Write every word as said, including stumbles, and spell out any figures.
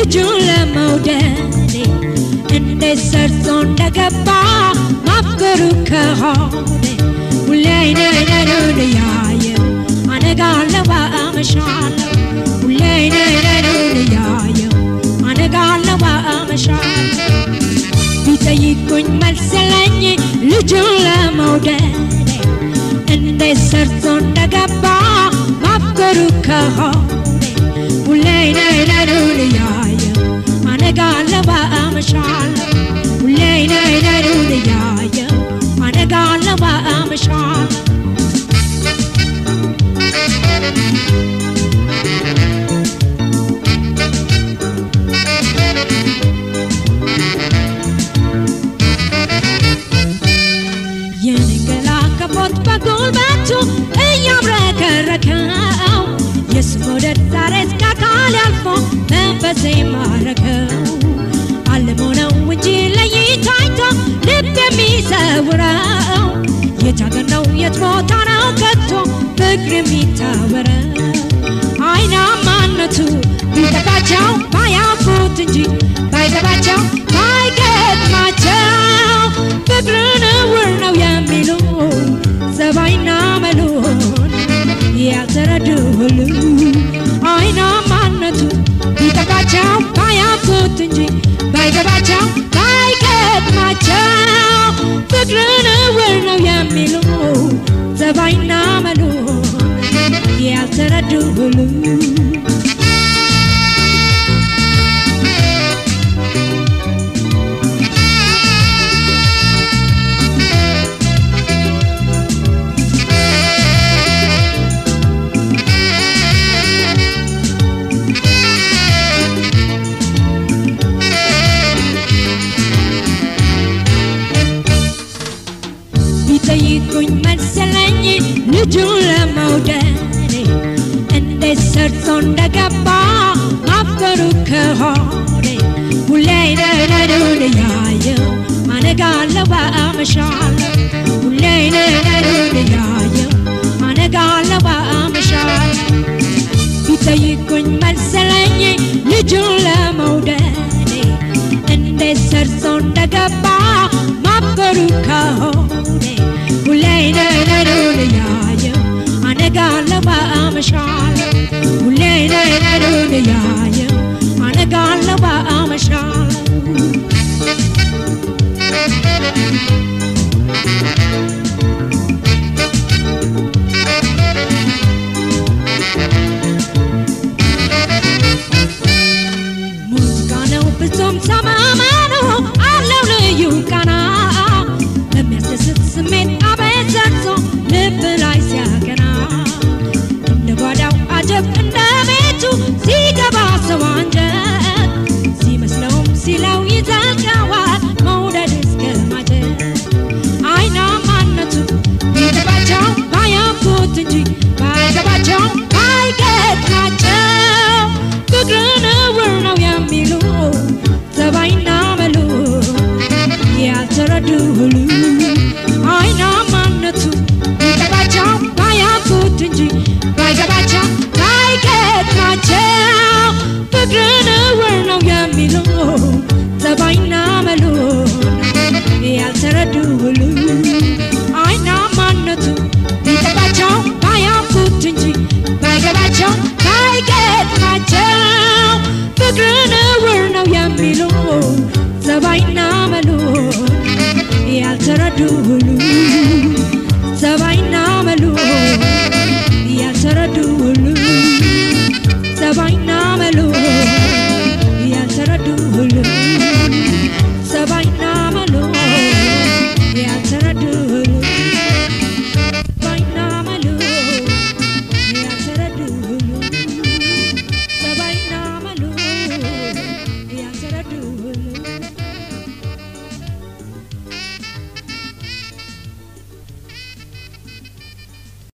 ልጁን ለመውደድ እንዴት ሰርቶ እንደገባ ማፍቀሩ ከሆነ ሁሌ አይኔ አይኑን እያየሁ አነጋለሁ አመሻለሁ ሁሌ አይኔ አይኑን እያየሁ አነጋለሁ አመሻለሁ ቢጠይቁኝ መልስ የለኝ ልጁን ለመውደድ እንዴት ሰርቶ እንደገባ ማፍቀሩ ከሆነ ሁሌ አይኔ አይኑን እያየሁ አነጋለሁ አመሻለሁ ሁሌ አይኔ አይኑን እያየሁ አነጋለሁ አመሻለሁ የንገላከቦት በጉልበቱ እያብረከረከው የሱ መውደድ ዛሬ እስከ አካል ያልፎ መንፈሴ ማረከው አልሞ ነው እንጂ ለይቶ አይቶ ልብ የሚሰውረው የት አገር ነው የት ቦታ ነው ከቶ ፍቅር የሚታወረው አይናማነቱ ቢጠፋቸው ባያውቁት እንጂ ባይገባቸው ባይገጥማቸው ፍቅርን እውር ነው የሚሉ ዘባይና መሉን ያልተረዱ ሁሉ አይናማነቱ ቢጠፋቸው ባያውቁት እንጂ ባይገባቸው ባይገጥማቸው ፍቅርን እውር ነው የሚሉ ዘባይና መሉን ያልተረዱ ሁሉ ቢጠይቁኝ መልስ የለኝ ልጁን ለመውደድ እንዴት ሰርቶ እንደገባ ማፍቀሩ ከሆነ ሁሌ አይኔ አይኑን እያየሁ አነጋለሁ አመሻለሁ ሁሌ አይኔ አይኑን እያየሁ አነጋለሁ አመሻለሁ ቢጠይቁኝ መልስ የለኝ ልጁን ለመውደድ እንዴት ሰርቶ እንደገባ ማፍቀሩ ከሆነ ሁሌ አይኔ አይኑን እያየሁ አነጋለሁ አመሻለሁ ሁሌ አይኔ አይኑን እያየሁ አነጋለሁ አመሻለሁ